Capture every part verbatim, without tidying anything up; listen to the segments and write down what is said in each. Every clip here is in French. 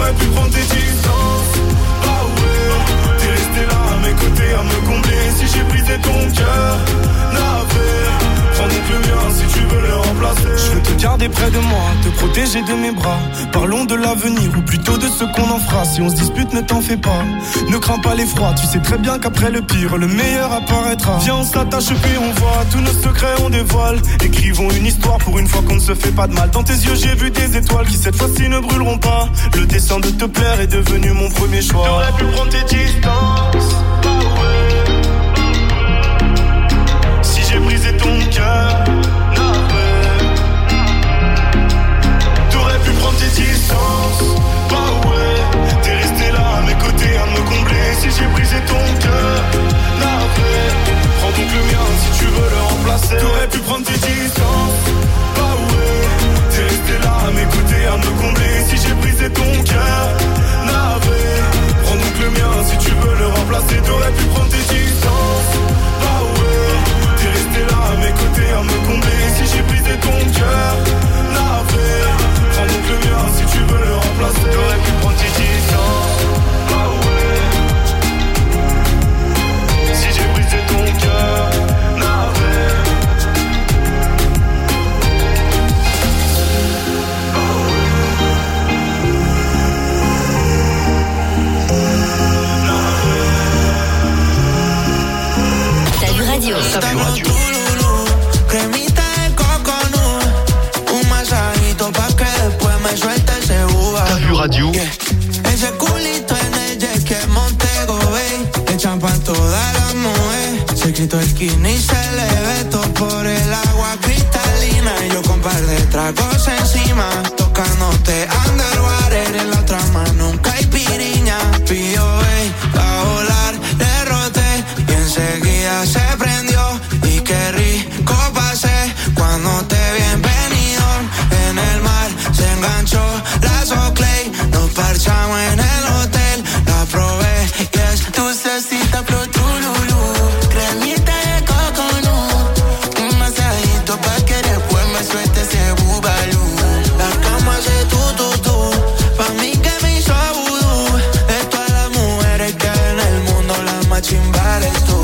t'aurais pu prendre tes distances. Ah ouais, t'es resté là à mes côtés à me combler. Si j'ai brisé ton cœur, navré, prends donc le mien si tu veux le remplacer. Je veux te garder près de moi, te protéger de mes bras. Parlons de l'avenir ou plutôt de ce qu'on en fera. Si on se dispute, ne t'en fais pas, ne crains pas l'effroi. Tu sais très bien qu'après le pire, le meilleur apparaîtra. Viens, on s'attache puis on voit, tous nos secrets on dévoile. Écrivons une histoire pour une fois qu'on ne se fait pas de mal. Dans tes yeux j'ai vu des étoiles qui cette fois-ci ne brûleront pas. Le destin de te plaire est devenu mon premier choix. T'aurais pu prendre tes distances, ah ouais. Si j'ai brisé ton cœur, prends tes distances, bah ouais. T'es resté là à mes côtés à me combler. Si j'ai brisé ton cœur, navré, prends donc le mien si tu veux le remplacer. T'aurais pu prendre tes distances, bah ouais. T'es resté là à mes côtés à me combler. Si j'ai brisé ton cœur, navré, prends donc le mien si tu veux le remplacer. T'aurais pu prendre tes distances, bah ouais. T'es resté là à mes côtés à me combler. Si j'ai brisé ton cœur, navré, prends donc le mien si tu veux le remplacer. T'aurais pu prendre tes distances, bah ouais. Si j'ai brisé ton cœur, navré, bah ouais. T'as vu radio, T'as vu radio. Cremita de coconut, un masajito pa' que después me suelte ese uva. T'as vu radio? Yeah. Ese culito en el jet que Montego Bay, le champan toda la mujer. Se quitó el skinny y se le ve todo por el agua cristalina. Y yo con par de tragos encima, tocándote underwater. En la otra mano nunca hay piriña. Pidió ey, a volar, le roté y enseguida se prendió. Y qué rico pasé cuando te vi en Benidorm. En el mar se enganchó la Soclay. Nos parchamos en el hotel, la probé y es dulcecita pro trululú. Cremita de coconut, un masajito pa' que después me suelte ese bubalú. La cama hace tu tu tu, pa' mí que me hizo vudú. De todas las mujeres que hay en el mundo, la más chimba eres tú.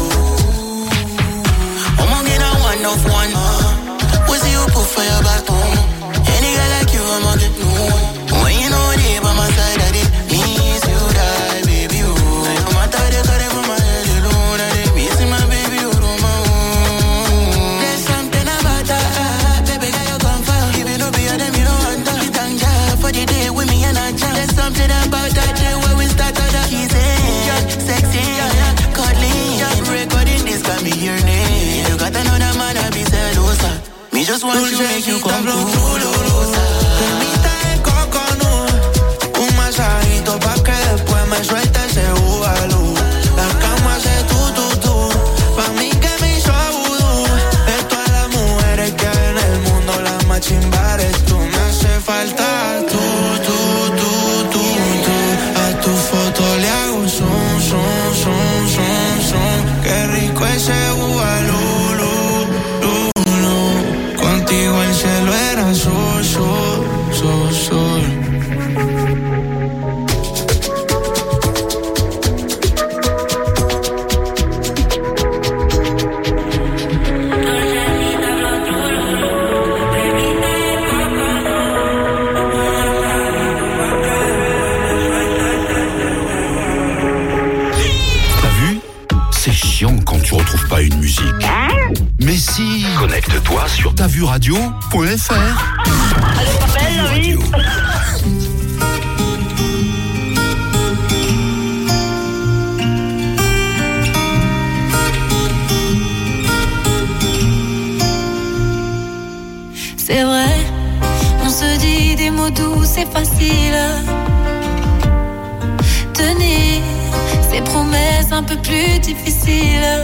I'ma get a one of one. We'll see you put for your back home. Any girl like you, I'ma get new. When you know they by my side, I did miss you, die, baby, you. No matter the color from my head, you know that they missing my baby, you know my own. There's something about that, baby, girl, you come for. If you don't be a them, you don't want to. Thank God for the day with me and I jam. There's something about that day where we started up. She's in, sexy, cuddly. Recording this got me your name. You got another man, I be celosa. Me just want to make you come closer. Cremita de coconut, un masajito pa' que después me suelte ese bubalú. La cama hace tu tu tu, pa' mí que me hizo vudú. De todas las mujeres que hay en el mundo, la más chimba eres tú. Me hace falta tú, tú, tú, tú, tú. A tu foto le hago zoom, zoom, zoom, zoom, zoom. Qué rico ese bubalú, lu, lu, lu. Contigo el cielo era azul, azul, azul, azul. Quand tu retrouves pas une musique. Mais si, connecte-toi sur ta vue radio point f r. Elle est pas belle, la vie. C'est vrai, on se dit des mots doux, c'est facile. Tenir ces promesses un peu plus difficiles.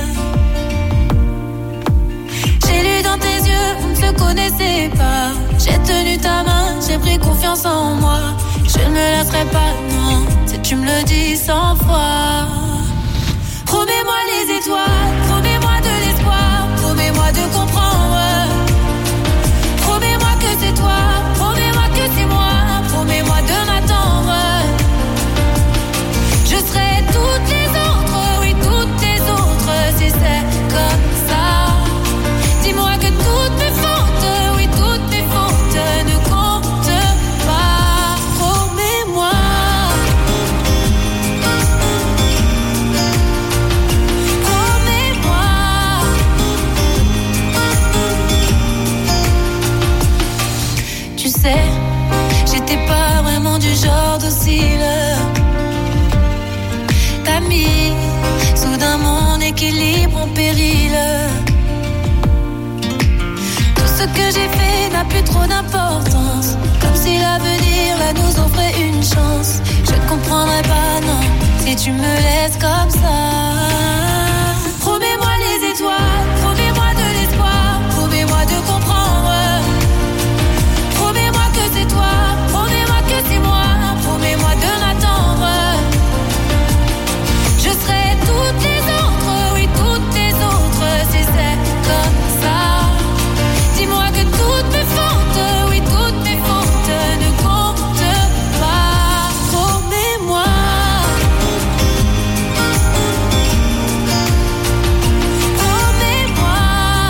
J'ai lu dans tes yeux, vous ne se connaissez pas. J'ai tenu ta main, j'ai pris confiance en moi. Je ne me lasserai pas, non, si tu me le dis cent fois. Promets-moi les étoiles, promets-moi de l'espoir, promets-moi de comprendre. Promets-moi que c'est toi, promets-moi que c'est moi, promets-moi de m'attendre. tu me laisses comme ça. Promets-moi les étoiles, promets-moi de l'espoir, promets-moi de comprendre. Promets-moi que c'est toi, promets-moi que c'est moi, promets-moi de m'attendre. Je serai toutes les autres, oui toutes les autres, si c'est comme ça. Dis-moi que toutes mes fautes, oui toutes mes fautes ne comptent pas. Promets-moi. Promets-moi.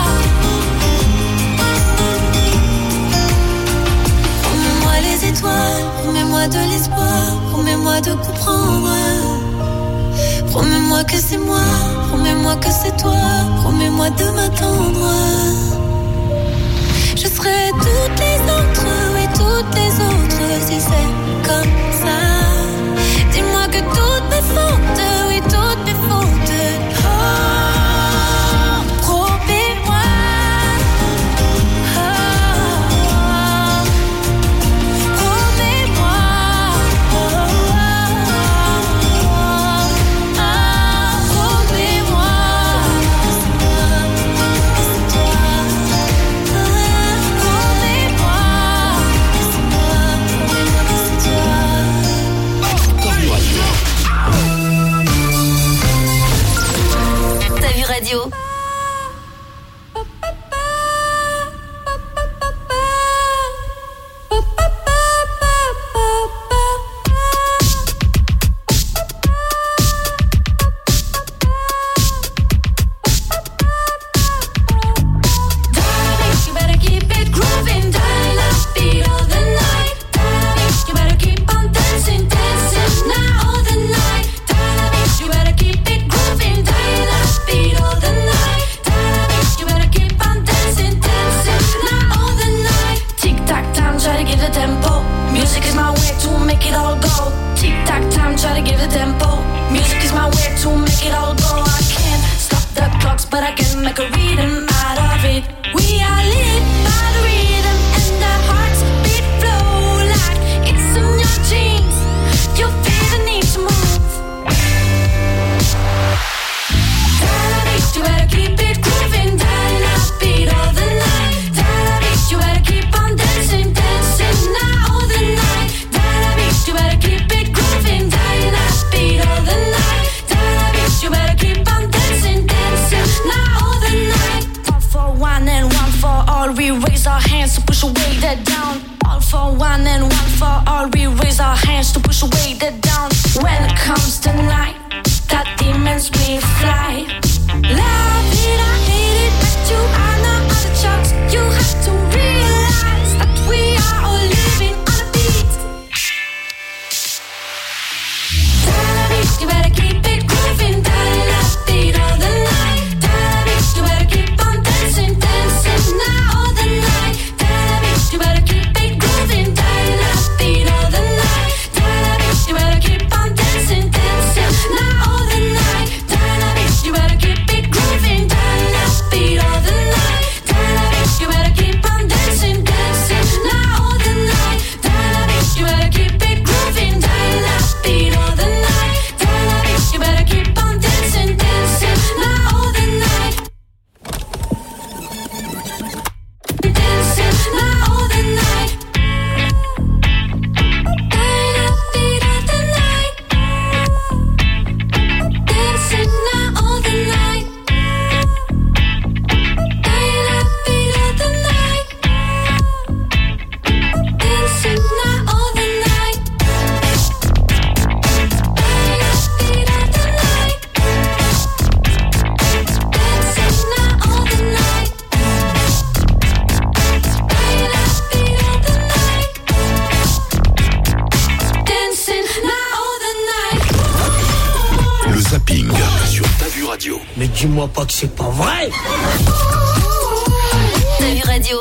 Promets-moi les étoiles, promets-moi de l'espoir, promets-moi de comprendre. Promets-moi que c'est moi, promets-moi que c'est toi, promets-moi de m'attendre. Je serai toutes les autres, oui toutes les autres, si c'est comme ça. Dis-moi que toutes mes fautes, oui toutes mes fautes. Oh, promets-moi. Oh, promets-moi. Oh, promets-moi. C'est toi. Promets-moi. C'est moi. Promets-moi que c'est toi. T'as vu radio? You better keep it grooving, darling, I'll be all the night. You better keep on dancing, dancing now all the night. You better keep it grooving, darling, I'll be all the night. You better keep on dancing, dancing now all the night. Tick tock time, try to give the tempo. Music is my way to make it all go. Tick tock time, try to give the tempo. Music is my way to make it all go. I can't stop the clocks, but I can make a rhythm out of it. We are lit by the rhythm and the hearts beat flow like it's in your jeans. You feel the need to move. You better keep it grooving, darling, I'll beat all the night. You better keep on dancing, dancing now all the night. You better keep it grooving, darling, I'll beat all the night. You better keep on dancing, dancing now all the night. All for one and one for all, we raise our hands to push away the down. All for one and one for all, we raise our hands to push away the down. When it comes to night, that demons we fly. Love it, I hate it, but you are not on the charts. You have to realize that we are all living on a beat. You better keep it grooving, darling, I'll beat all the night. You better keep on dancing, dancing now all the night. You better keep it grooving, darling, I'll beat all the night. You better keep on dancing, dancing now all the night. You better keep it grooving, darling, I'll beat all the night. You better keep on dancing, dancing now all the night. You better keep it grooving, darling, I'll beat all the night. You better keep on dancing, dancing now all the night. Dancing now all the night. I'll beat all the night. Dancing now all the night. I'll beat all the night. Dancing now all the night. I'll beat all the night. Dancing now all the night. I'll beat all the night. Dancing now all the night. Le zapping sur Ta Vu Radio. Mais dis-moi pas que c'est pas vrai. T'as vu radio?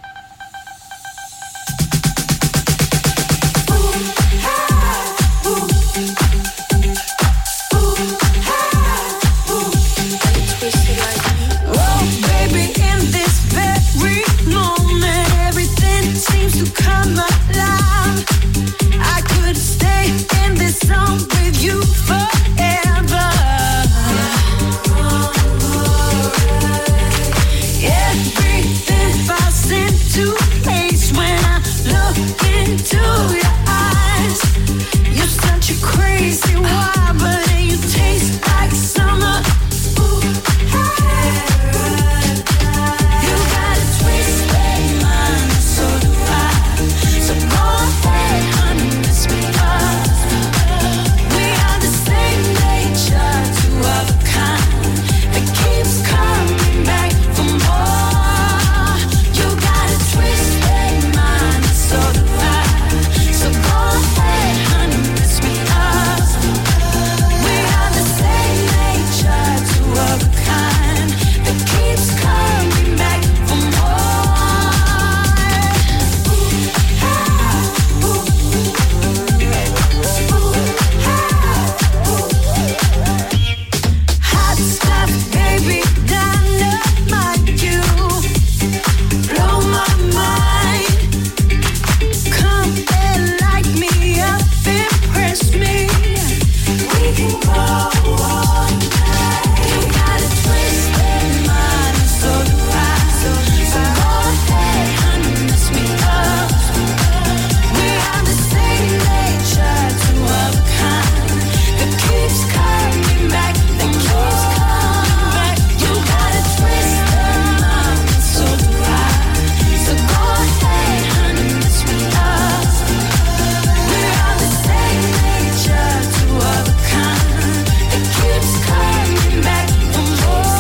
Oh, baby, in this very moment, everything seems to come alive. I could stay in this zone with you forever. into your eyes. You're such a crazy wild, but you taste like summer. Ooh, hey. You got a twisted mind, so do I. So go ahead, honey, mess me up. We are the same nature, two of a kind. It keeps coming back for more. You got a twisted mind, so do I. So go ahead, honey, mess me up. We are the same nature, two of a kind. It keeps coming back for more. Hot stuff, baby, dynamite you. Blow my mind. Come and light me up, impress me. We can go all night. You got a twisted mind, so do I. So go ahead, honey, mess me up. We are the same nature, two of a kind. That keeps coming back, that keeps coming back. You got a twisted mind, so do I. So go ahead, honey, mess me up. We are the same nature, two of a kind. That keeps coming back for more.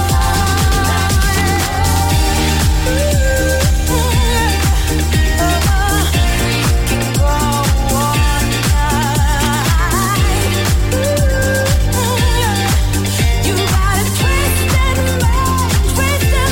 You got a twisted mind, twisted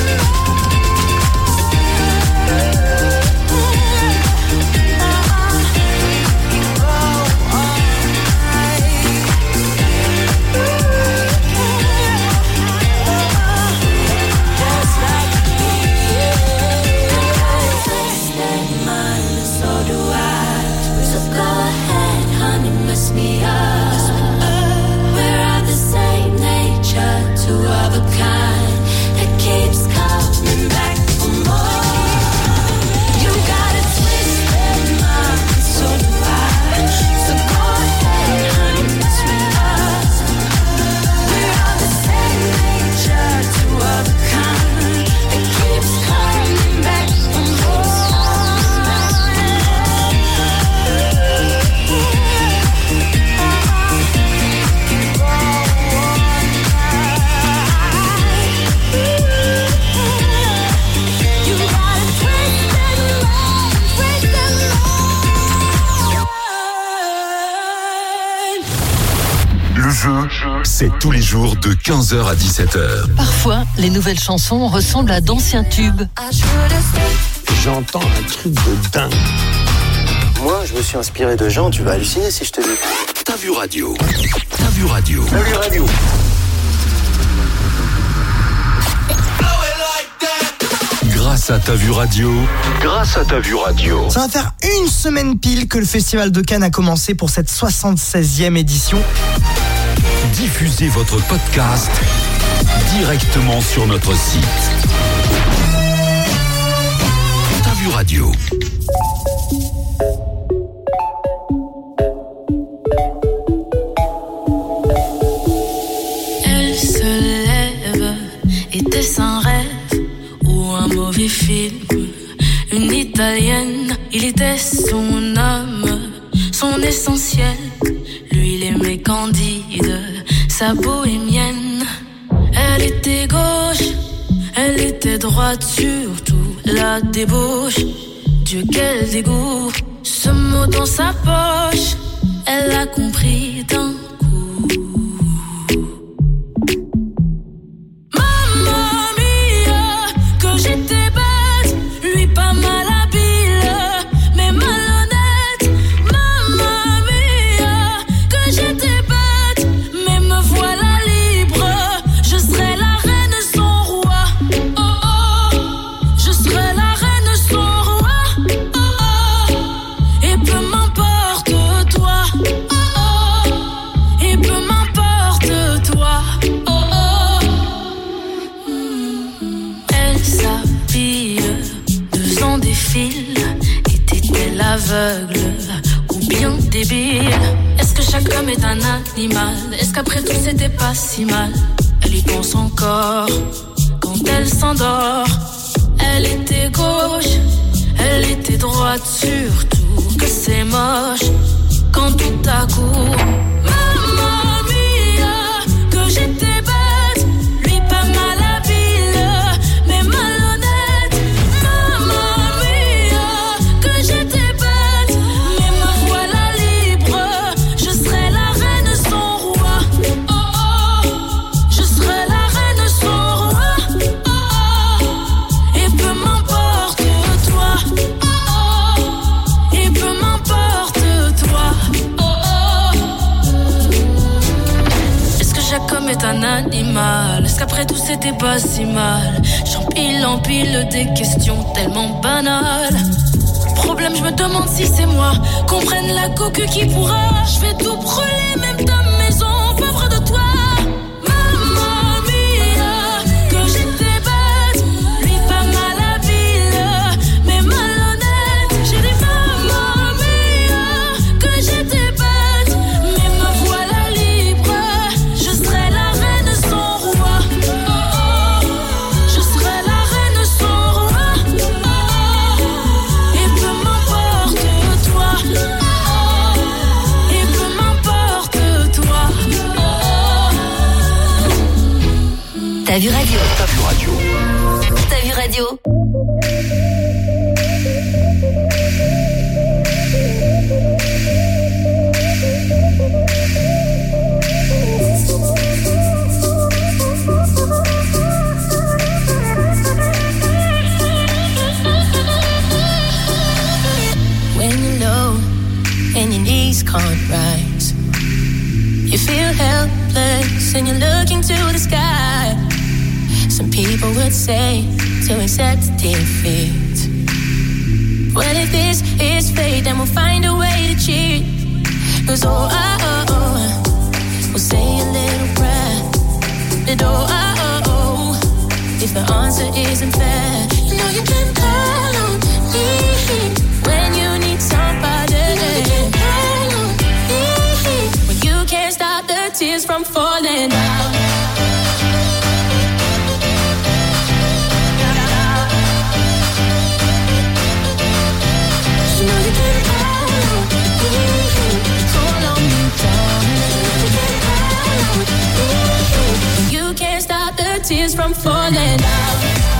mind, so do I. So go ahead, honey, mess me up. We're of the same nature, two of a kind. It keeps coming back for more. You got a twisted mind, so do I. So go ahead, honey, mess me up. We're of the same nature, two of a kind. It keeps coming back for more. You got a twisted mind, twisted mind. Le jeu, c'est tous les jours de quinze heures à dix-sept heures. Parfois, les nouvelles chansons ressemblent à d'anciens tubes. J'entends un truc de dingue. Moi, je me suis inspiré de gens, tu vas halluciner si je te dis. T'as vu radio. T'as vu radio. Salut radio. Grâce à T'as vu radio. Grâce à T'as vu radio. Ça va faire une semaine pile que le Festival de Cannes a commencé pour cette soixante-seizième édition. Diffusez votre podcast directement sur notre site. T'as vu radio. Elle se lève, était-ce un rêve ou un mauvais film? Une italienne, il était son âme, son essentiel. Lui, il aimait Candide, sa bohémienne. Elle était gauche, elle était droite, surtout la débauche. Dieu, quel dégoût, ce mot dans sa poche, elle a compris d'un coup. Mamma mia, que j'étais bête, lui pas mal habile, mais malhonnête. Mamma mia, que j'étais bête, mais me voilà libre. Je serai la reine son roi. Oh oh, je serai la reine son roi. Oh oh, et peu m'importe toi. Oh oh, aveugle ou bien débile? Est-ce que chaque homme est un animal? Est-ce qu'après tout c'était pas si mal? Elle y pense encore quand elle s'endort. Elle était gauche, elle était droite, surtout que c'est moche quand tout à coup, mamma mia, que j'étais bête, lui pas mal habile, mais malhonnête. Mamma mia, que j'étais bête, mais me voilà libre, je serai la reine son roi. Oh oh, je serai la reine son roi. Oh oh, et peu m'importe toi. Oh oh, et peu m'importe toi. Oh oh. Est-ce que chaque homme est un animal? Est-ce qu'après tout c'était pas si mal? J'empile, empile des questions tellement banales. Problème, je me demande si c'est moi. Qu'on prenne la coque qui pourra. Je vais tout brûler, même ta maison, pauvre de toi. Mamma mia, que j'étais bête, lui pas mal habile, mais malhonnête. J'ai dit mamma mia, que j'étais bête, mais me voilà libre. Je serai la reine son roi. Oh oh, je serai la reine son roi. Oh oh, et peu m'importe toi. Oh oh, et peu m'importe toi. Oh oh. T'as vu radio? T'as vu radio. T'as vu radio? When you're low and your knees can't rise, you feel helpless and you're looking to the sky. Some people would say to accept defeat. Well, if this is fate, then we'll find a way to cheat. 'Cause oh, oh, oh, oh, we'll say a little prayer. And oh, oh, oh, oh, if the answer isn't fair, you know you can call on me when you need somebody. You know you can call on me when you can't stop the tears from falling down. You know you can call on me, call on me, darling. You can call on me when you can't stop the tears from falling down.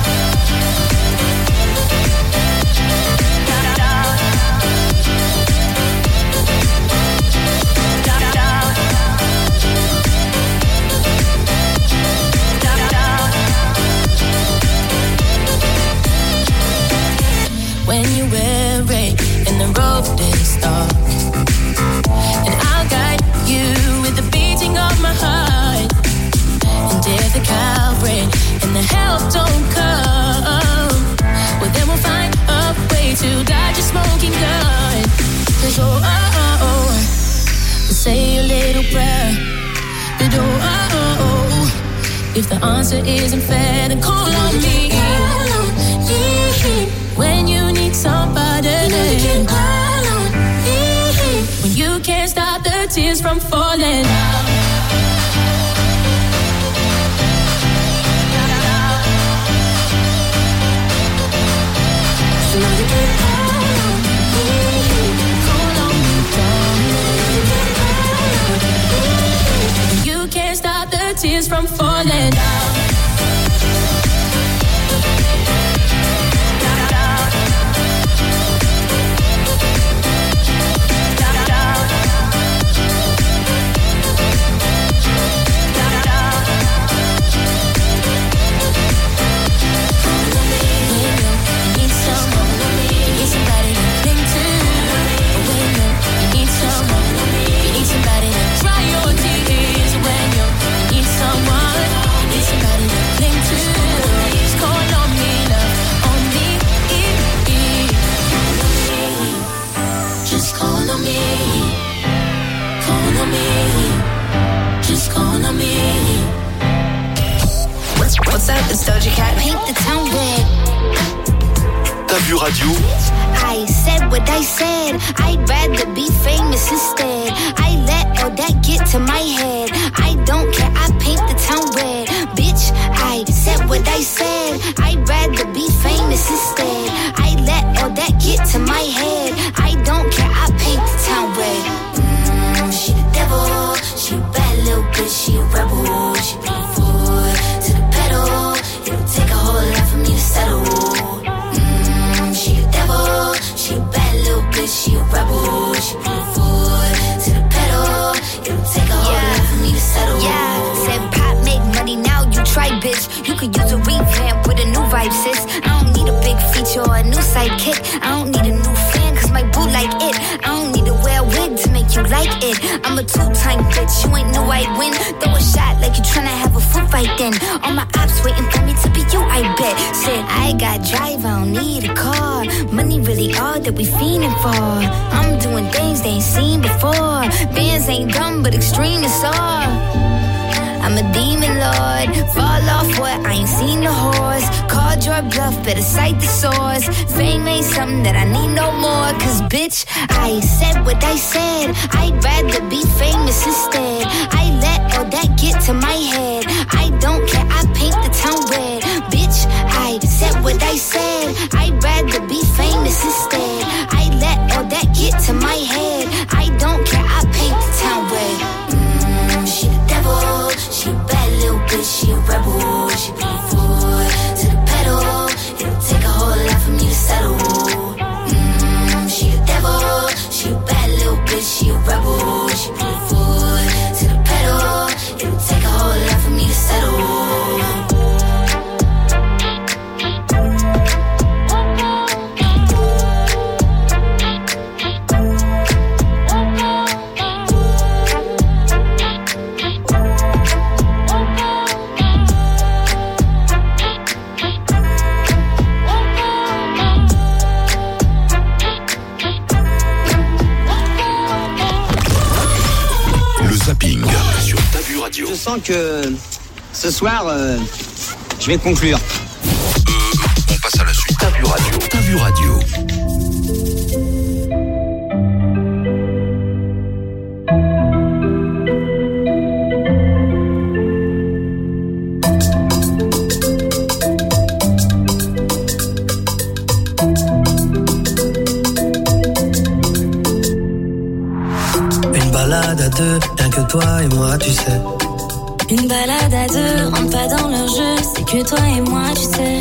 When you're weary and the road is dark, and I'll guide you with the beating of my heart. And if the Calvary and the help don't come, well then we'll find a way to dodge a smoking gun. 'Cause oh, oh, oh, oh, we'll say a little prayer. But oh, oh, oh, oh, if the answer isn't fair, then call on me. Call on me when you need somebody. You know you can call on me when you can't stop the tears from falling down. You know you can call on me, call on me, darling. You can call on me when you can't stop the tears from falling down. What's up, it's Doja Cat. Paint the town red. T'as Vue Radio. I said what I said, I'd rather be famous instead. I let all that get to my head. I don't care, I paint the town red. Bitch, I said what I said, I'd rather be famous instead. I let all that get to my head. I don't care, I paint the town red. Mm, she the devil, she a bad little bitch, she a rebel. She put her foot to the pedal. It'll take a whole lot for me to settle. Mm, she the devil, she a bad little bitch, she a rebel. She put her foot to the pedal. It'll take a whole yeah. lot for me to settle. Yeah, said pop make money, now you try, bitch. You could use a revamp with a new vibe, sis. I don't need a big feature or a new sidekick. I don't need a new fan, cause my boo like it. I don't need to wear a wig to make you like it. I'm a two-time bitch, you ain't know I'd win. Throw a shot like you tryna have a foot fight then. All my ops waiting for me to be you, I bet. Said I got drive, I don't need a car. Money really all that we fiending for. I'm doing things they ain't seen before. Bands ain't dumb, but extreme is all. I'm a demon lord, fall off what, I ain't seen the horse. Called your bluff, better cite the source. Fame ain't something that I need no more. Cause bitch, I said what I said, I'd rather be famous instead. I let all that get to my head. I don't care, I paint the town red. Bitch, I said what I said, I'd rather be famous instead. I let all that get to my head. I don't care, I paint the town red. Mm, she the devil, she a bad little bitch, she a rebel. She put her foot to the pedal. It'll take a whole lot for me to settle. Mm, she the devil, she a bad little bitch, she a rebel. She put her foot to the pedal. It'll take a whole lot for me to settle. Sur Ta Vue Radio. Je sens que ce soir, euh, je vais conclure. Euh, on passe à la suite. Ta Vue Radio. Ta Vue Radio. À deux, rien que toi et moi, tu sais. Une balade à deux, rentre pas dans leur jeu, c'est que toi et moi, tu sais.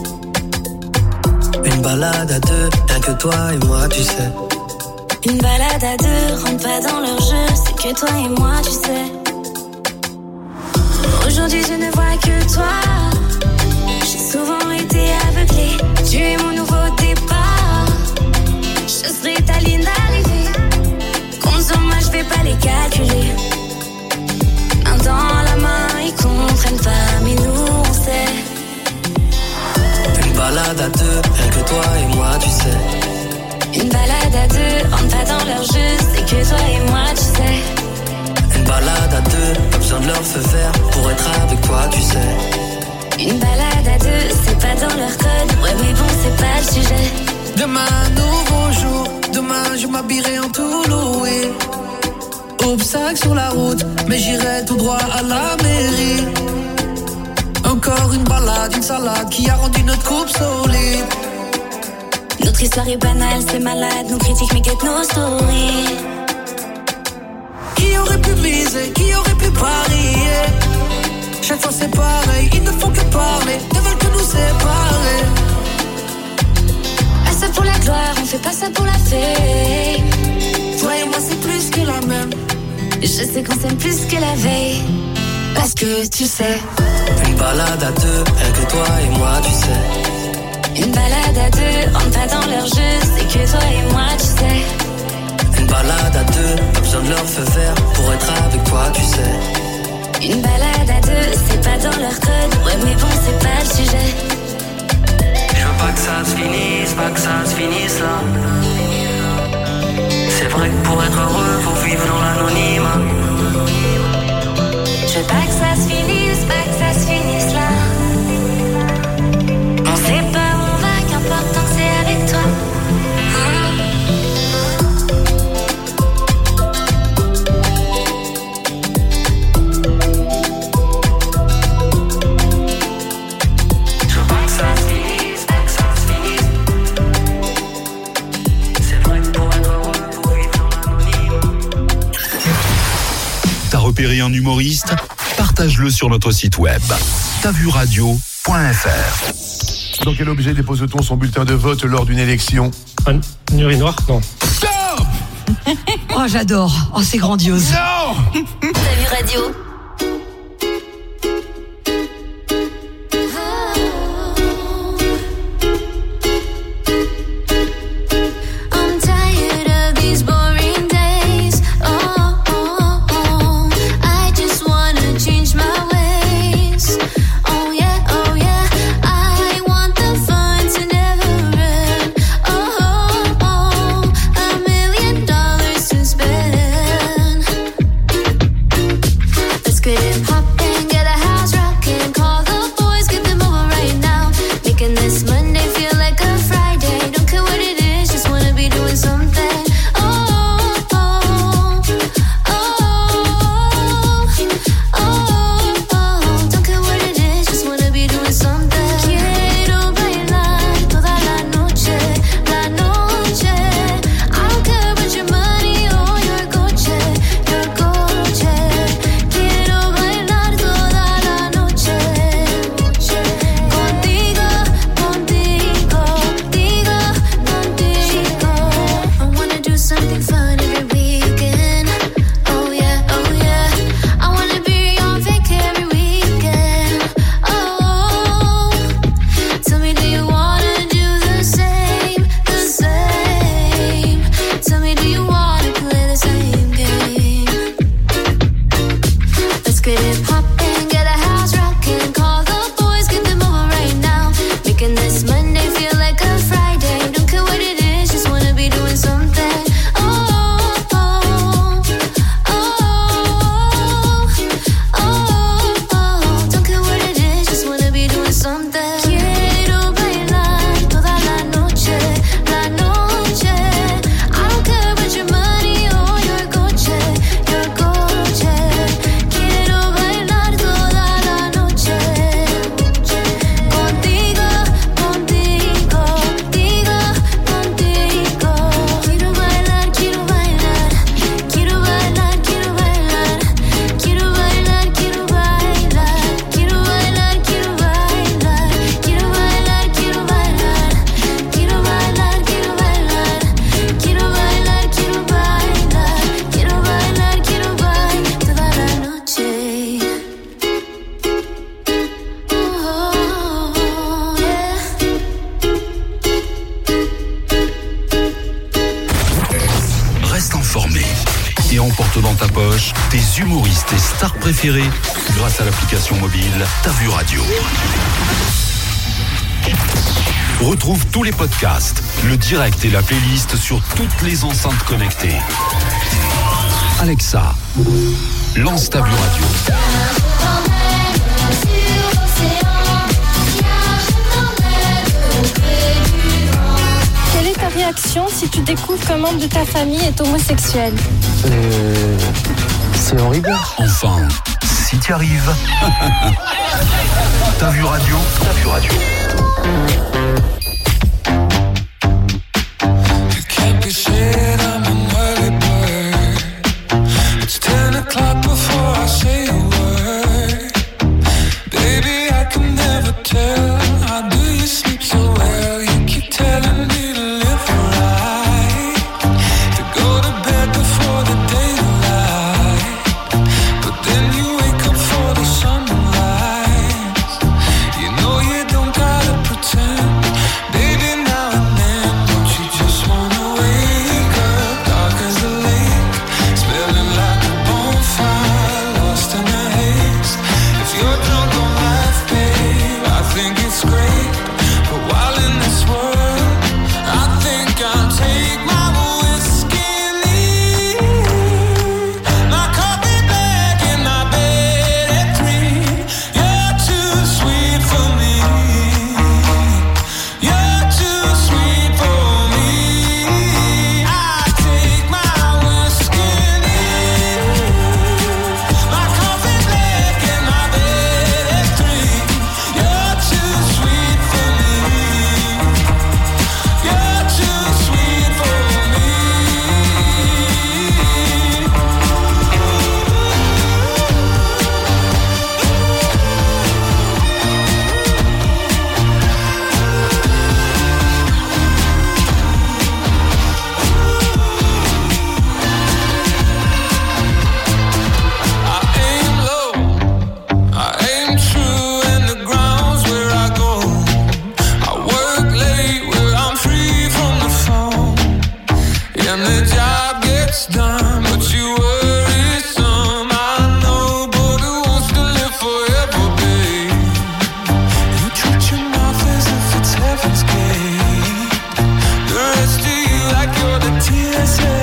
Une balade à deux, rien que toi et moi, tu sais. Une balade à deux, rentre pas dans leur jeu, c'est que toi et moi, tu sais. Aujourd'hui je ne vois que toi, j'ai souvent été aveuglée. Tu es mon nouveau départ, je serai ta ligne d'arrivée. Sur moi je vais pas les calculer. Main dans la main, ils comprennent pas, mais nous on sait. Une balade à deux, rien que toi et moi, tu sais. Une balade à deux, rentre pas dans leur jeu, c'est que toi et moi, tu sais. Une balade à deux, pas besoin de leur feu vert pour être avec toi, tu sais. Une balade à deux, c'est pas dans leur code, ouais mais bon c'est pas le sujet. Demain, nouveau jour, demain je m'habillerai en tout loué. Obstacle sur la route, mais j'irai tout droit à la mairie. Encore une balade, une salade qui a rendu notre couple solide. Notre histoire est banale, c'est malade, nos critiques mais guettent nos stories. Qui aurait pu miser, qui aurait pu parier? Chaque fois c'est pareil, ils ne font que parler, ne veulent que nous séparer. Ah ça pour la gloire, on fait pas ça pour la fée. Toi et moi c'est plus que la même. Je sais qu'on s'aime plus que la veille. Parce que tu sais. Une balade à deux, rien que toi et moi, tu sais. Une balade à deux, rentre pas dans leur jeu, c'est que toi et moi, tu sais. Une balade à deux, pas besoin de leur feu vert pour être avec toi, tu sais. Une balade à deux, c'est pas dans leur code, ouais mais bon c'est pas le sujet. Je veux pas que ça se finisse, pas que ça se finisse là. C'est vrai que pour être heureux, faut vivre dans l'anonymat. Je veux pas que ça se finisse, pas que ça se finisse là. On sait pas où on va, qu'importe tant que c'est avec repérer un humoriste? Partage-le sur notre site web ta vu radio point f r. Dans quel objet dépose-t-on son bulletin de vote lors d'une élection? Un, une urinoir? Non. Non. Oh, j'adore. Oh, c'est grandiose. Non. Ta vu radio. Humoristes et stars préférés grâce à l'application mobile Ta Vu Radio. Retrouve tous les podcasts, le direct et la playlist sur toutes les enceintes connectées. Alexa, lance Ta Vu Radio. Quelle est ta réaction si tu découvres qu'un membre de ta famille est homosexuel? Euh... C'est horrible. Enfin, si t'y arrives. Ta Vu Radio. Ta Vu Radio. and the job gets done, but you worry some. I know, but who wants to live forever, babe? You treat your mouth as if it's heaven's gate. The rest of you like you're the T S A.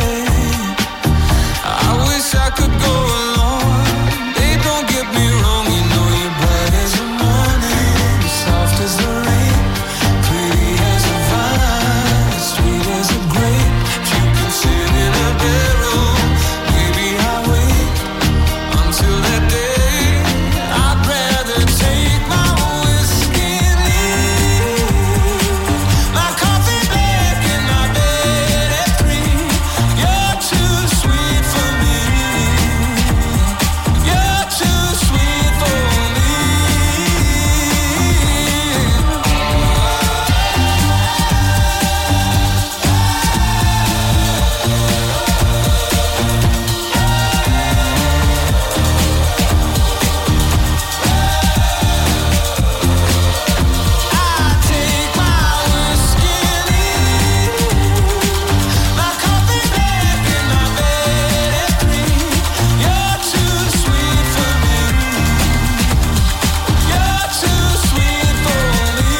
I wish I could go along. Babe, don't get me wrong, you know you're bright as the morning, soft as the rain, pretty as a vine, sweet as a grape. You can sit in a bedroom, maybe I'll wait until that day. I'd rather take my whiskey and leave my coffee black and my bed at three. You're too sweet for me. You're too sweet for me. I take my whiskey and leave my coffee black and my bed at three. You're too sweet for me. You're too sweet for me.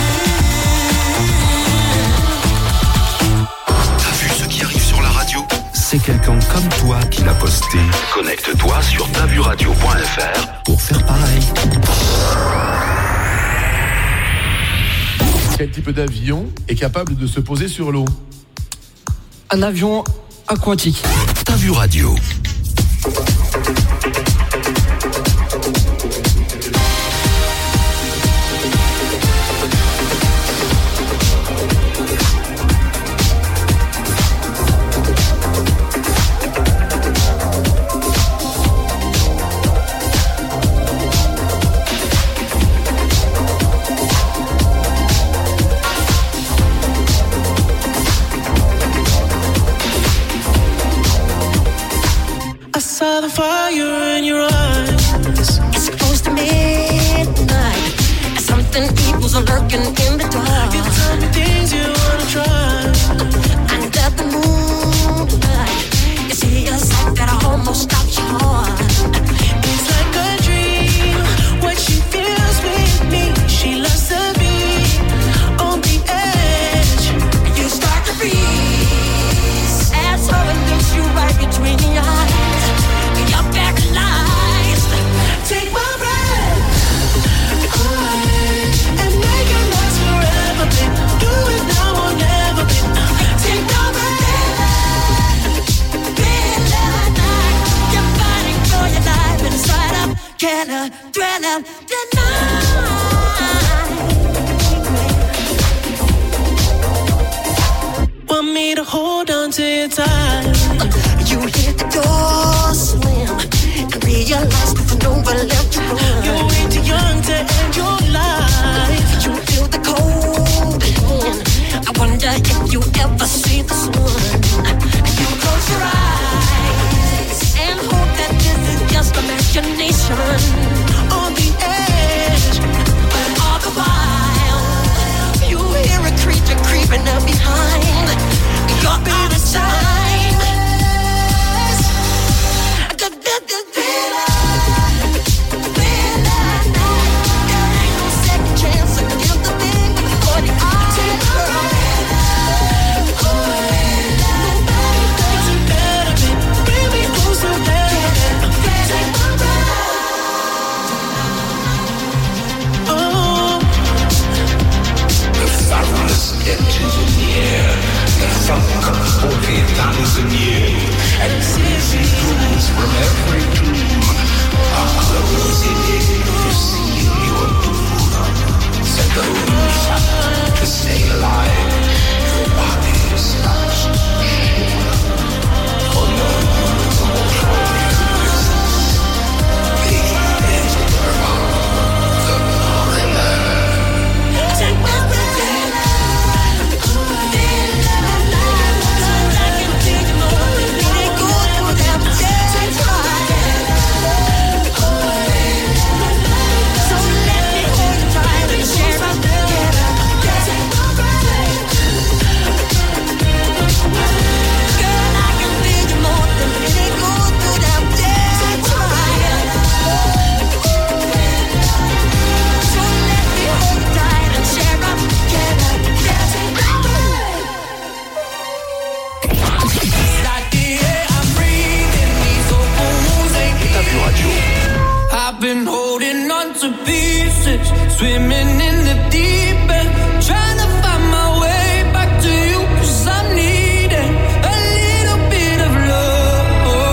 T'as vu ce qui arrive sur la radio? C'est quelqu'un comme toi qui l'a posté. Connecte-toi sur tavuradio point f r pour faire pareil. Quel type d'avion est capable de se poser sur l'eau? Un avion aquatique. T'as vu radio. I saw the fire in your eyes. It's close to midnight, and something evil's lurking in the dark. You tell me things you wanna try. Under the moonlight, you see a sight that almost stops your heart. It's like a dream. What she feels with me, she loves to be on the edge. You start to freeze, and so it looks you right between your eyes. You're paralyzed. Take my breath away and make it last forever, babe. Do it now or never, babe. Take my breath. Feel like you're fighting for your life inside up. Can I dwell tonight? Want me to hold on to your tight. You hear the door slam and realize there's nowhere left to run. You're way too young to end your life. You feel the cold hand. I wonder if you ever see the sun. You close your eyes and hope that this is just imagination. On the edge, but all the while you hear a creature creeping up behind. You're out of time. forty thousand years and seizing clues from every tomb are closing in to seal your doom. Set the rules to stay alive. Your body is not sure. For no mortal exists. The end of the foreigner. Take my breath. pieces, swimming in the deep end, trying to find my way back to you, 'cause I'm needing a little bit of love,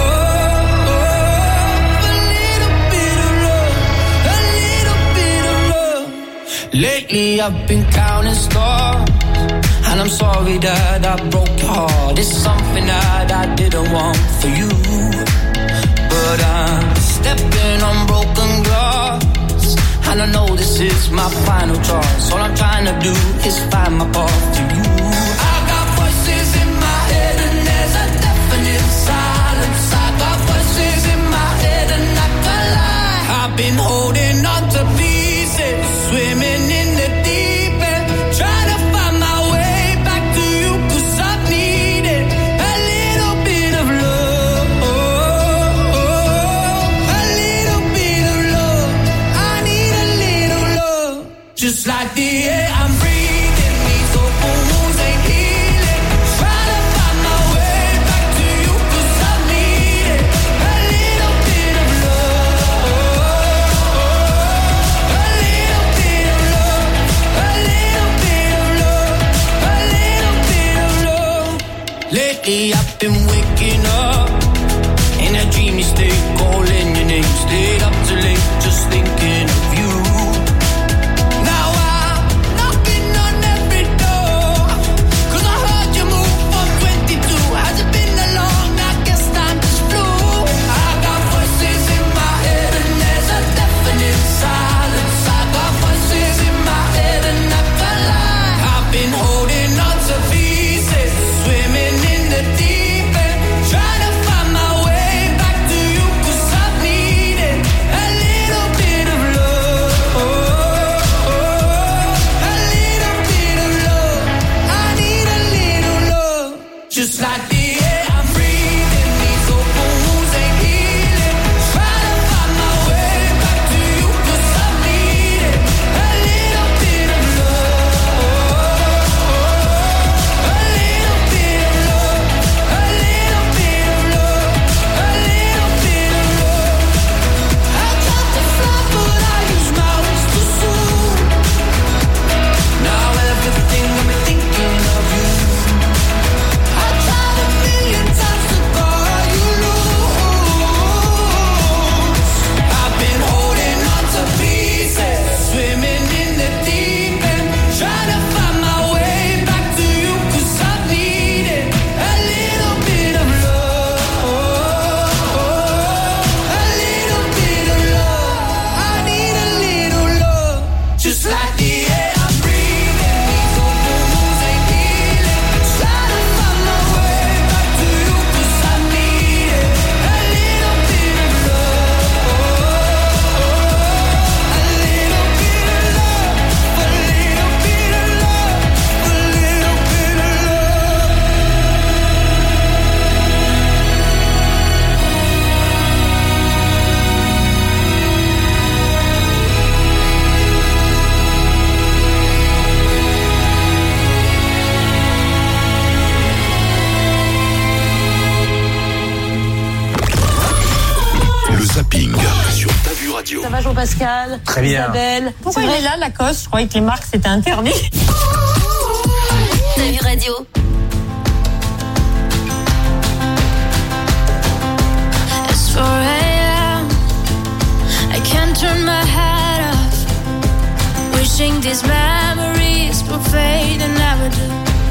a little bit of love, a little bit of love. Lately I've been counting stars, and I'm sorry that I broke your heart. It's something that I didn't want for you, but I'm stepping on broken glass, and I know this is my final choice. All I'm trying to do is find my path to you. I got voices in my head and there's a definite silence. I got voices in my head and I can't lie. I've been holding on to pieces, swimming in the deep end, trying to find my way back to you, 'cause I've needed a little bit of love, a little bit of love. I need a little love, just like the air I'm breathing. These open wounds ain't healing. Trying to find my way back to you, 'cause I've needed a little bit of love, a little bit of love, a little bit of love, a little bit of love. Lately I've been waking up in a dreamy state, calling your name, stayed up too late, just thinking of you. Now I'm knocking on every door, 'cause I heard you move from twenty-two. Has it been that long? I guess time just flew. I got voices in my head and there's a definite silence. I got voices in my head and I can't lie. I've been holding on to pieces, swimming in the deep end, trying to find my way back to you, 'cause I've needed a little bit of love, a little bit of love. I need a little love, just like the air I'm breathing. These open wounds ain't healing. Trying to find my way back to you, 'cause I've needed a little bit of love, a little bit of love, a little bit of love, a little bit of love. I tried to fly but I used my wings too soon. Now everything got me thinking of you. I tried a million times to call you loose. I've been holding on to pieces, swimming in the deep end, trying to find my way back to you, 'cause I've needed a little bit of love, a little bit of love. I need a little love, just like the air I'm breathing. These open wounds ain't healing. Trying to find my way back to you, 'cause I needed a little bit of love, a little bit of love, a little bit of love, a little bit of love. Le zapping sur Ta Vue Radio. Ça va Jean-Pascal? Très bien. Isabelle. Pourquoi il est là, Lacoste? Je croyais que les marques c'était interdit. Ta Vue Radio. It's four a.m. I can't turn my head off. Wishing these memories would fade and never do.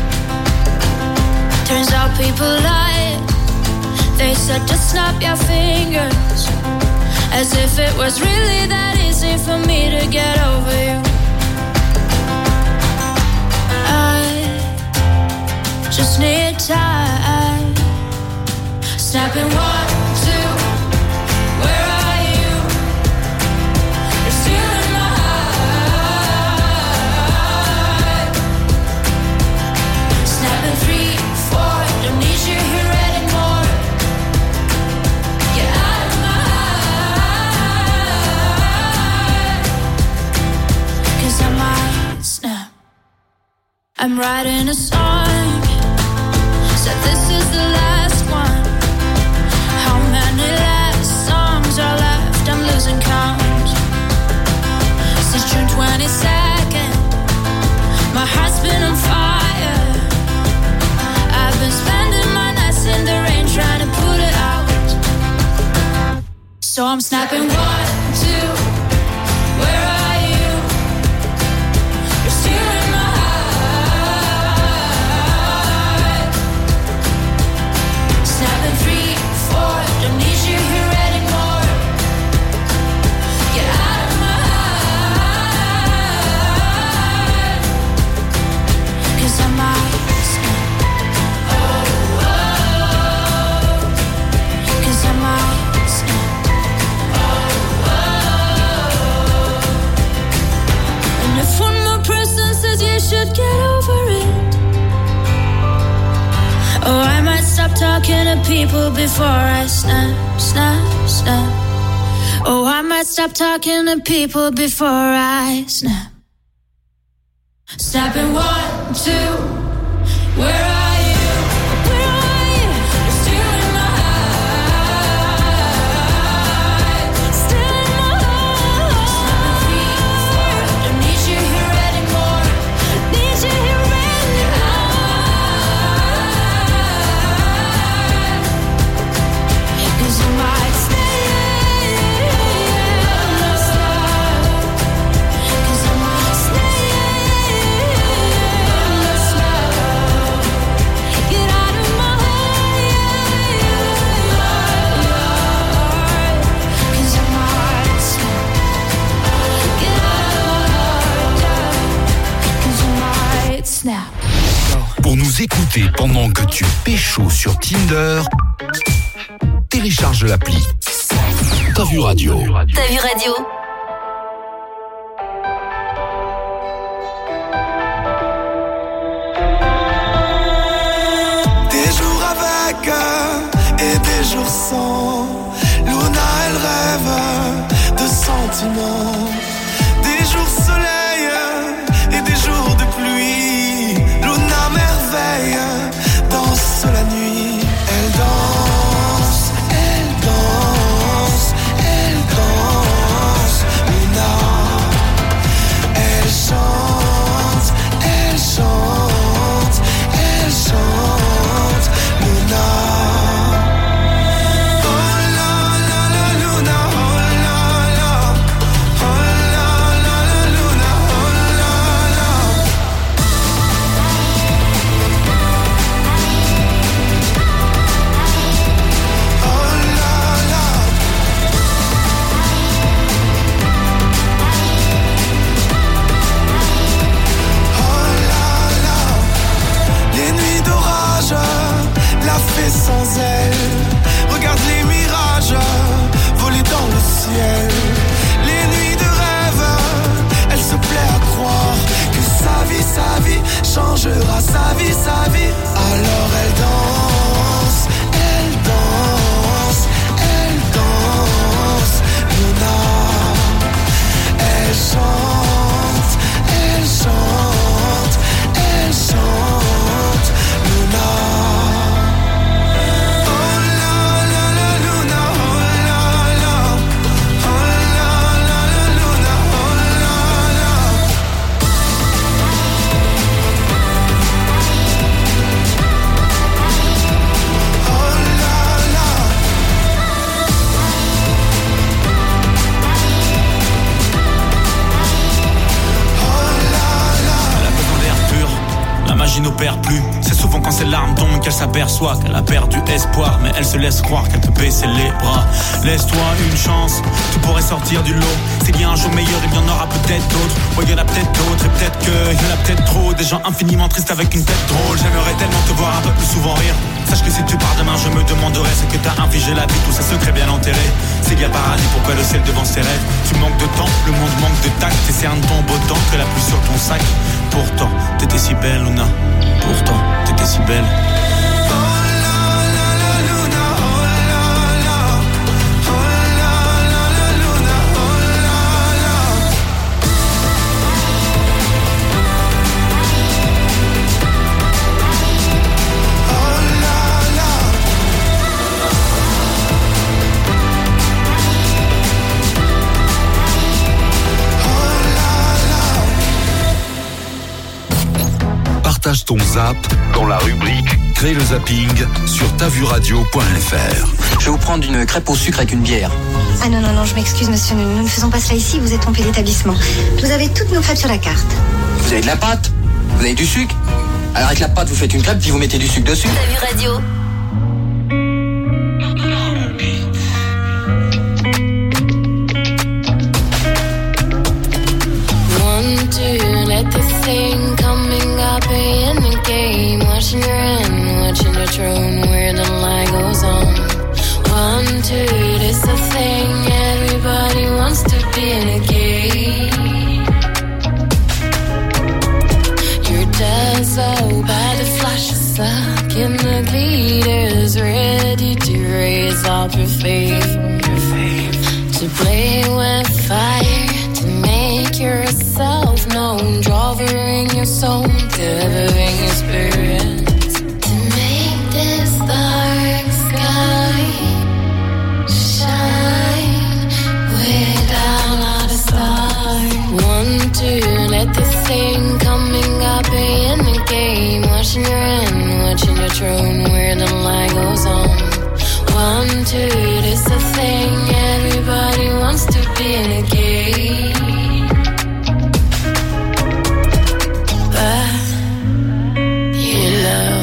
Turns out people lie. They said just snap your fingers, as if it was really that easy for me to get over you. I just need time. Snapping one, two, where are you? You're still in my heart. Snapping three, four, don't need you here anymore. Get out of my heart, 'cause I might snap. I'm writing a song, said this is the last one. How many last songs are left? I'm losing count. Since June I'm snapping one, two. Where are you? You're still in my heart. Snapping three, four. Don't need you here anymore. Get out of my heart. 'Cause I might snap. Oh, oh. 'Cause I might snap. Oh, oh. And if one more person says you should get over it, oh, I might stop talking to people before I snap, snap, snap. Oh, I might stop talking to people before I snap. Snapping one, two. Where are you? Where are you? You're still in my heart. Still in my heart. Snapping three, four. Don't need you here anymore. Need you here anymore. 'Cause I might stay. 'Cause I might stay. Get out of my heart. 'Cause I might snap. Get out of my heart. 'Cause I might snap. Pour nous écouter pendant que tu pécho sur Tinder, télécharge l'appli T'as vu radio. T'as vu radio? Des jours avec et des jours sans. Luna, elle rêve de sentiments. Des jours soleil et des jours de pluie. Luna merveille danse la nuit. Elle danse, elle danse, elle danse. Luna, elle chante, elle chante, elle chante. Luna. Oh la la la Luna, oh la la, oh la la la Luna, oh la la. Oh la la. Oh la la. Les nuits d'orage, la fée sans elle. Regarde les mirages voler dans le ciel. Les nuits de rêve, elle se plaît à croire que sa vie, sa vie changera, sa vie, sa vie. Alors elle danse, elle danse, elle danse. Luna, elle chante, elle chante, elle chante. Luna. Oh la la la Luna, oh la la, oh la la la Luna, oh la la. Oh la la. Oh la la. Elle a besoin d'air pur, la magie n'opère plus. C'est souvent quand ses larmes tombent qu'elle s'aperçoit qu'elle a perdu espoir. Mais elle se laisse croire qu'elle peut baisser les bras. Laisse-toi une chance, tout pourrait sortir du lot. S'il y a un jour meilleur, il y en aura peut-être d'autres. Ouais, il y en a peut-être d'autres et peut-être que il y en a peut-être trop. Des gens infiniment tristes avec une tête drôle. J'aimerais tellement te voir un peu plus souvent rire. Sache que si tu pars demain, je me demanderai ce que t'as infligé la vie, tous ces secrets bien enterrés. S'il y a paradis, pourquoi le ciel devant ses rêves? Tu manques de temps, le monde manque de tact. Tes cernes tombent autant que la pluie sur ton sac. Pourtant, t'étais si belle, Luna. Pourtant, t'étais si belle. Partage ton zap dans la rubrique Crée le zapping sur tavuradio point f r. Je vais vous prendre une crêpe au sucre avec une bière. Ah non, non, non, je m'excuse, monsieur, nous, nous ne faisons pas cela ici, vous êtes trompé d'établissement. Vous avez toutes nos crêpes sur la carte. Vous avez de la pâte? Vous avez du sucre? Alors avec la pâte, vous faites une crêpe, puis vous mettez du sucre dessus. T'as vu radio? One, two, let the thing coming up in the game. Watching your end, watching your throne where the light goes on. One, two, this a thing, everybody wants to be in a game. Your dazzle by the flash of suck in the glitters, ready to raise up your faith. To play with fire, to make yourself known, drawing your soul, delivering your spirit. To make this dark sky shine without a star. One, two, let the thing coming up in the game. Watching your end, watching your throne where the light goes on. One, two, this a thing, everybody wants to be in a game. But you know,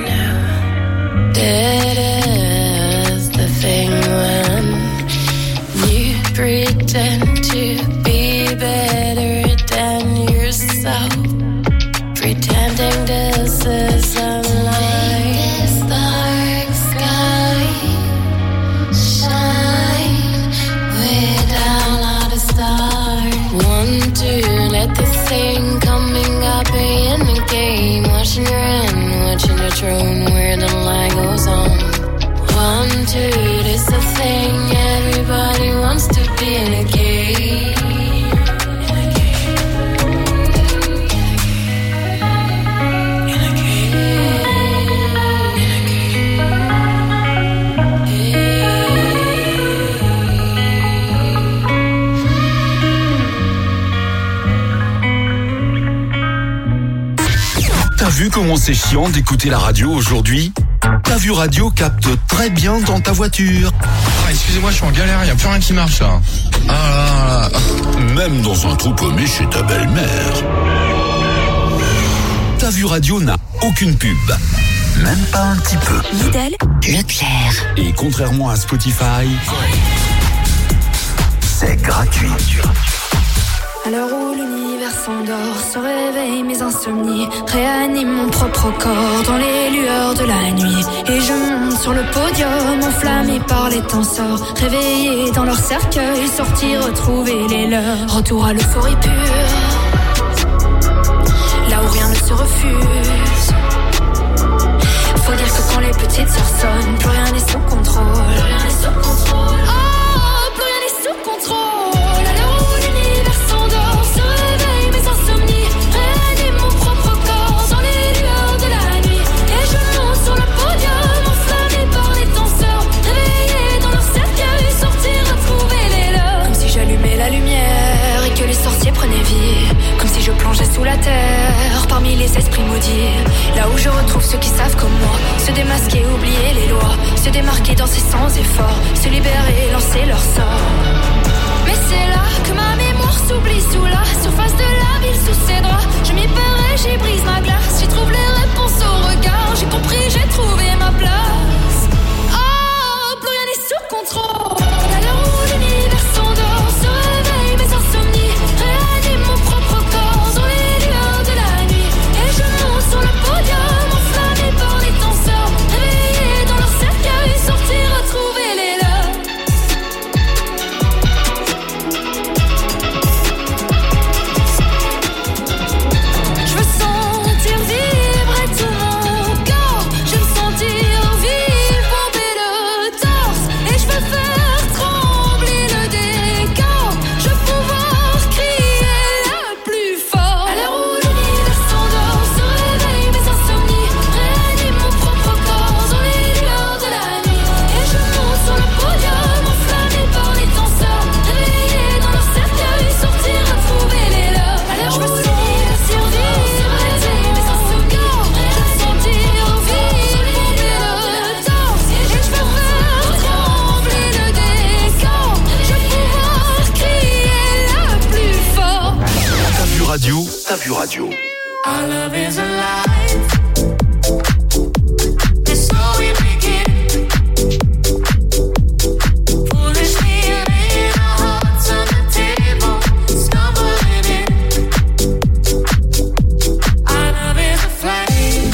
that is the thing when you pretend to be better than yourself, pretending this is a lie. This dark sky shine without a star. One, two, let the thing coming up in the game. Watching your end, watching your throne where the light goes on. One, two, this a thing, everybody wants to be in a game. T'as vu comment c'est chiant d'écouter la radio aujourd'hui? T'as vu radio capte très bien dans ta voiture. Ah, excusez-moi, je suis en galère, il n'y a plus rien qui marche là. Ah là là. Même dans un trou paumé chez ta belle-mère. T'as vu radio n'a aucune pub. Même pas un petit peu. Lidl, Leclerc. Et contrairement à Spotify, c'est gratuit. À l'heure où l'univers s'endort, se réveille mes insomnies, réanime mon propre corps dans les lueurs de la nuit. Et je monte sur le podium, enflammé par les temps sorts, réveillé dans leur cercueil, sortir, retrouver les leurs. Retour à l'euphorie pure, là où rien ne se refuse. Faut dire que quand les petites sœurs sonnent, plus rien n'est sous contrôle. Plus rien n'est sous contrôle. Oh, plus rien n'est sous contrôle. La lumière et que les sorciers prenaient vie, comme si je plongeais sous la terre, parmi les esprits maudits. Là où je retrouve ceux qui savent comme moi, se démasquer, oublier les lois, se démarquer, danser sans effort, se libérer, lancer leur sort. Mais c'est là que ma mémoire s'oublie sous la surface de la ville, sous ses draps. Je m'y perds et j'y brise ma glace, j'y trouve les réponses au regard. J'ai compris, j'ai trouvé ma place. Oh, plus rien n'est sous contrôle. À l'heure où l'univers s'endort, se réveille mes insomnies, réanime mon propre corps dans les lueurs de la nuit. Et je monte sur le podium, enflammé par les danseurs, réveillés dans leur cercueil, sortir, retrouver les leurs. Je veux sentir vibrer tout mon corps, je veux sentir vivre. T'as vu radio. Our love is alive. And so we begin. Foolishly laying our hearts on the table, stumbling in. Our love is a flame,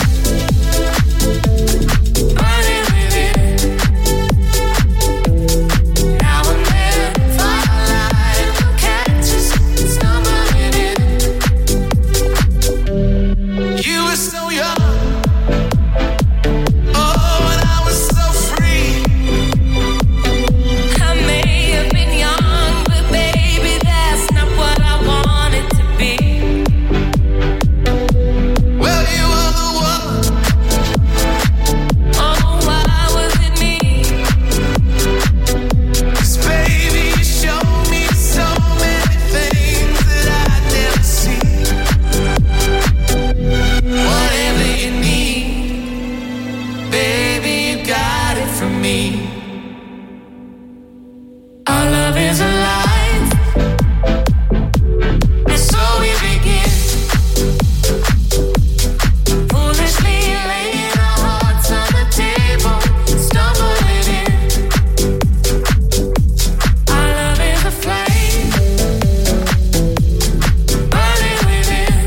burning within. Now and then, firelight will catch us, stumbling in. You were so young, oh, and I was so free. I may have been young, but baby, that's not what I wanted to be. Well, you were the one. Oh, why was it me? 'Cause baby, you showed me so many things that I'd never seen. Whatever you need, baby, you got it from me. Our love is alive, and so we begin. Foolishly laying our hearts on the table, stumbling in. Our love is a flame, burning within.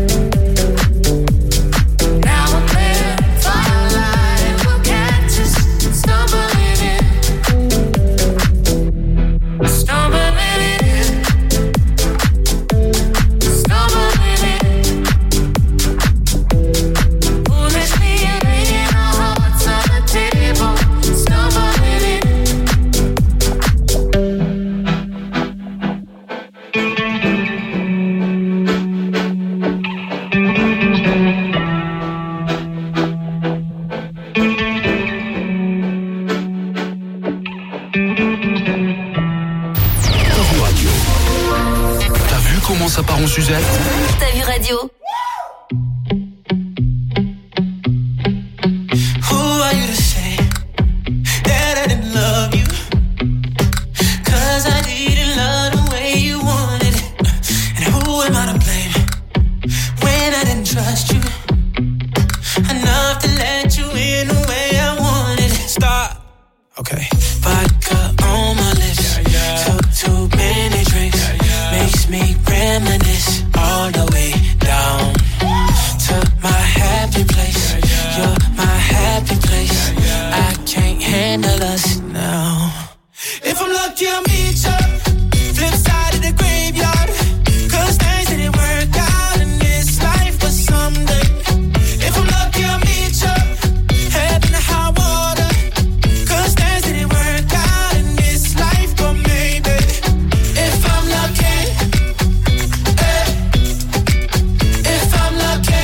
Now and then, firelight will catch us, stumbling in. Stumbling in. Stumbling in. Foolishly laying our hearts on the table, stumbling in. T'as vu radio. T'as vu comment ça part en suzette? T'as vu radio? Who are you to say that I didn't love you? 'Cause I didn't love the way you wanted it. And who am I to blame when I didn't trust you enough to let you in the way I wanted it? Stop. Okay. Vodka on my lips, took too many drinks, makes me reminisce all the way down to my happy place. You're my happy place. I can't handle us now. If I'm lucky, I'll meet you flip side of the graveyard. 'Cause things didn't work out in this life, but someday. If I'm lucky, I'll meet you heaven or high water. 'Cause things didn't work out in this life, but maybe. If I'm lucky, eh. If I'm lucky,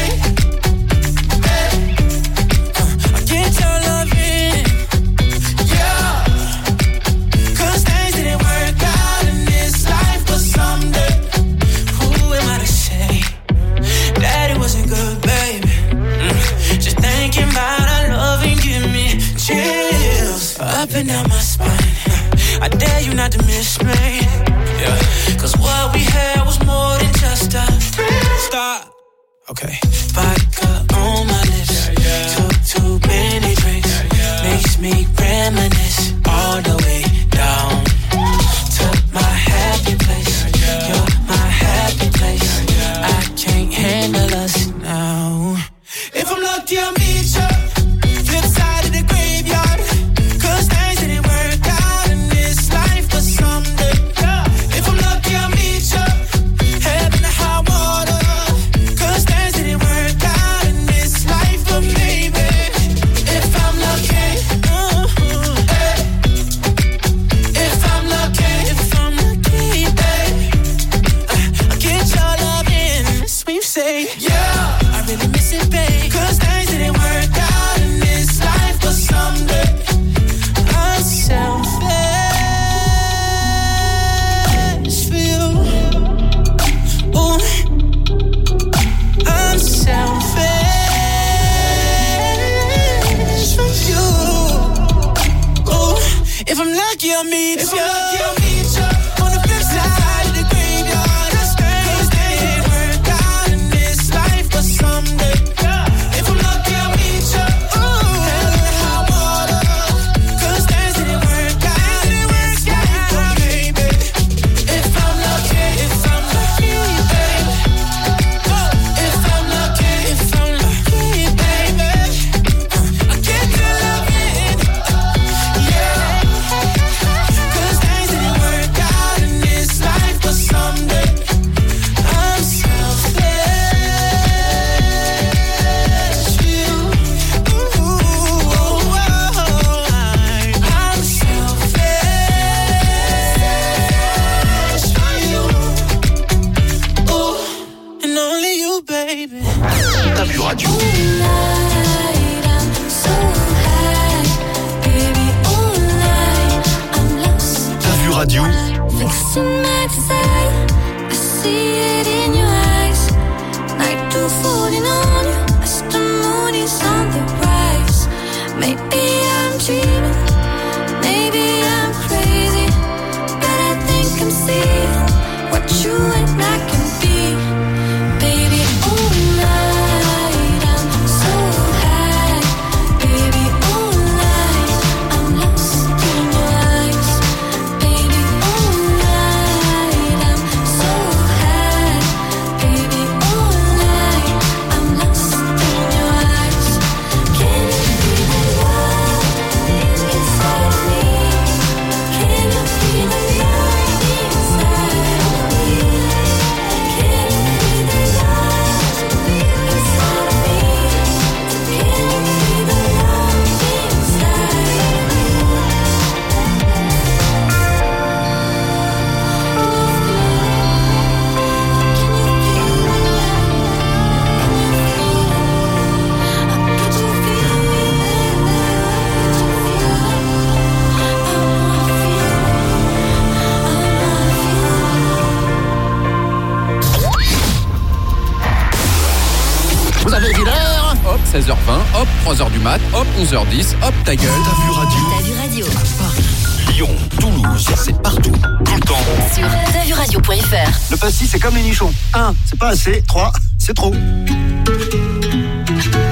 eh. I'll get your loving, yeah. 'Cause things didn't work out in this life, but someday. Who am I to say that it wasn't good, baby? Mm. Just thinking about our loving give me chills up and down my spine. I dare you not to miss me, yeah. 'Cause what we had was more than just a stop. Okay. Vodka on my lips, took too many drinks, makes me reminisce all the way down to my happy place. You're my happy place. I can't handle us now. If I'm lucky, I'll meet you flip side of the graveyard. 'Cause things didn't work out in this life, but someday. If I'm lucky, I'll meet you heaven or high water. 'Cause things didn't work out in this life, but maybe. If I'm lucky, uh-huh, eh. If I'm lucky, if I'm lucky, eh. I'll get your love in, sweet say, yeah. I really miss it, babe. 'Cause things didn't work out in this life, but someday. I'm selfish for you. Ooh, I'm selfish for you. Ooh, if I'm lucky, I'll meet if you. I'm lucky, I'll meet you on the flip side of the graveyard. 'Cause things didn't work out in treize heures vingt, hop, trois heures du mat, hop, onze heures dix, hop, ta gueule. T'as vu radio? T'as vu radio? Lyon, Toulouse, c'est partout, tout le temps. Sur t'as vu radio point f r. Le pastis, c'est comme les nichons. un, c'est pas assez. trois, c'est trop.